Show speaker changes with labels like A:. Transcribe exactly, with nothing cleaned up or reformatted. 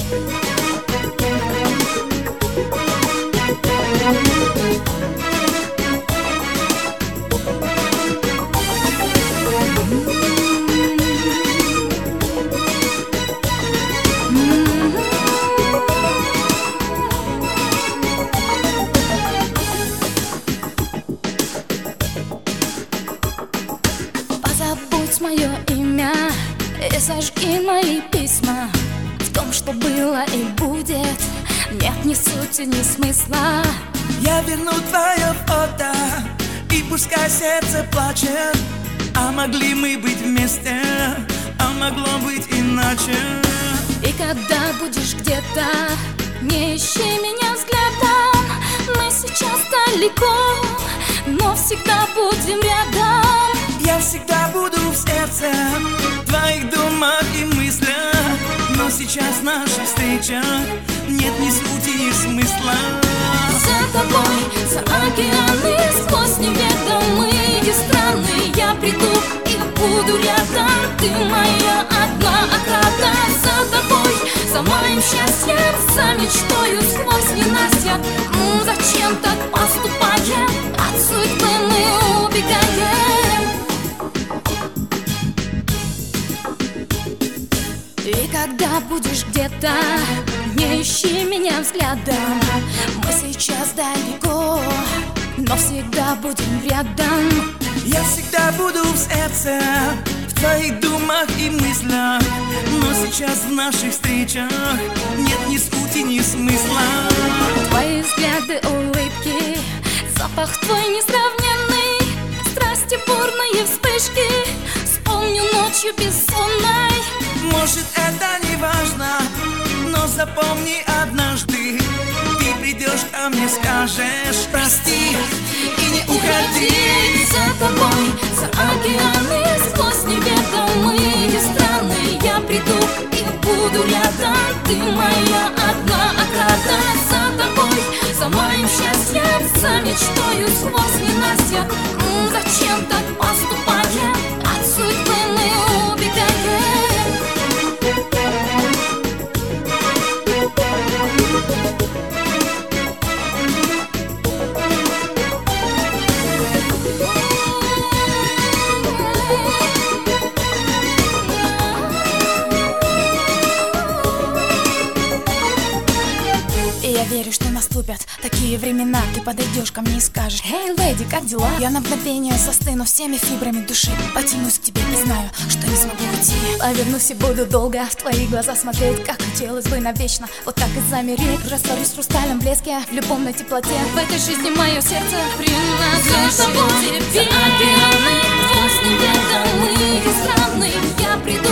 A: Позабудь мое имя и сожги мои письма. В том, что было и будет, нет ни сути, ни смысла.
B: Я верну твое фото, и пускай сердце плачет. А могли мы быть вместе, а могло быть иначе.
A: И когда будешь где-то, не ищи меня взглядом. Мы сейчас далеко, но всегда будем рядом.
B: Я всегда буду в сердце, в твоих думах и мыслях. Но сейчас в наших встречах нет ни сути, ни смысла.
A: За тобой, за океаны, сквозь неведомые страны я приду и буду рядом. Ты моя одна отрада. За тобой, за моим счастьем, за мечтою сквозь ненастья. М, Зачем так поступаем? От судьбы мы убегаем. И когда будешь где-то, не ищи меня взглядом. Мы сейчас далеко, но всегда будем рядом.
B: Я всегда буду в сердце, в твоих думах и мыслях. Но сейчас в наших встречах нет ни сути, ни смысла.
A: Твои взгляды, улыбки, запах твой несравненный, страсти, бурные вспышки, вспомню ночью бессонной.
B: Может, это не важно, но запомни однажды. Ты придешь ко мне, скажешь прости и не уходи.
A: За тобой, за океаны, сквозь неведомые страны я приду и буду рядом. Ты моя одна отрада. За тобой, за моим счастьем, за мечтою сквозь ненастья. М, Зачем так поступаем? От судьбы мы убегаем.
C: И я верю, что наступят такие времена. Ты подойдешь ко мне и скажешь: «Эй, леди, как дела?» Я на мгновение застыну всеми фибрами души, потянусь к тебе и знаю, что не смогу уйти.
A: Повернусь и буду долго в твои глаза смотреть, как хотелось бы навечно вот так и замереть. Растворюсь в хрустальном блеске, в любовной теплоте. В этой жизни мое сердце принадлежит тебе. За океаны, сквозь неведомые страны я приду